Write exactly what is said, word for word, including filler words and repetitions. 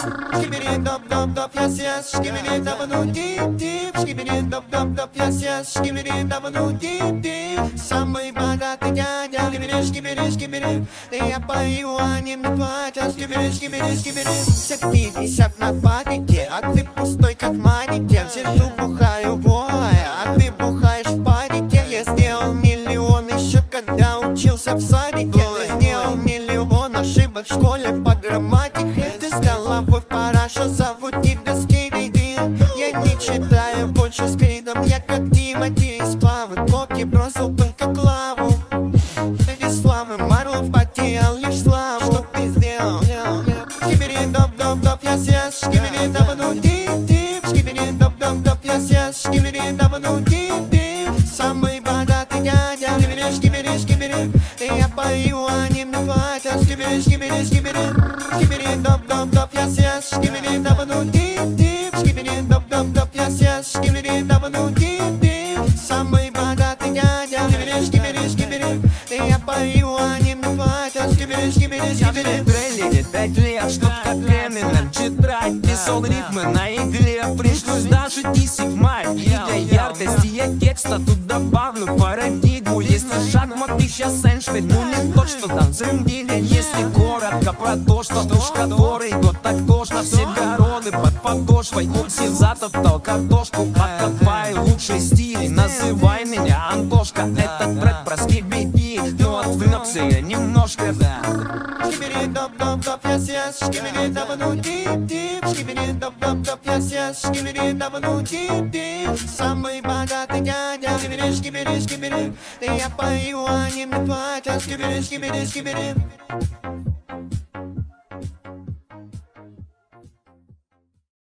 Skibidi dop dop dop, yes yes. Skibidi dabba deep deep. Skibidi dop dop dop, yes yes. Skibidi dabba deep deep. Самый богатый дядя. Skibidi skibidi skibidi. Я пою, они мне платят. Skibidi skibidi skibidi. Все пятьдесят на панике, а ты пустой как манекен. Сижу бухаю, бой, а ты бухаешь в панике. Я сделал миллион еще когда учился в садике. Я сделал миллион ошибок в школе по грамматике. Ты с головой в парашу, зовут тебя Скибиди. Я не читаю больше с кридом, я как Тимати из Плавы. Коки бросил только клаву. Без славы Марлов потерял лишь славу. Что ты сделал? Скибиди доп доп доп, yes yes. Скибиди dabba deep deep. Скибиди доп доп доп, yes yes. Скибиди dabba deep deep. Самый богатый дядя. Скибиди скибиди скибиди. Я пою, они мне платят. Скибиди скибиди скибиди. Скибиди доп доп доп, yes yes. Скибиди dabba deep deep. Скибиди доп доп доп, yes yes. Скибиди dabba deep deep. Самый богатый дядя. Скибиди скибиди скибиди. Я пою, они мне платят. Скибиди скибиди скибиди. Трейлере пять лет, чтоб как Эминем читать. Писал рифмы на игре, пришлось даже десять мать. И для яркости я текста тут добавлю парадигму. Если шахмат и сейчас Эйнштейн, ну не то, что там зрендили. Если коротко про то, что уж который год так тошно. Все городы под подошвой, все затоптал картошку. Подкопай лучший стиль, называй меня Антошка. Этот трек про Скибиди, но отвлекся я немножко. Skibidi dop dop dop, yes yes. Skibidi dabba deep deep. Skibidi dop dop dop, yes yes. Skibidi dabba deep deep. Самый богатый дядя. Skibidi skibidi skibidi. Я пою, они мне платят. Skibidi skibidi skibidi.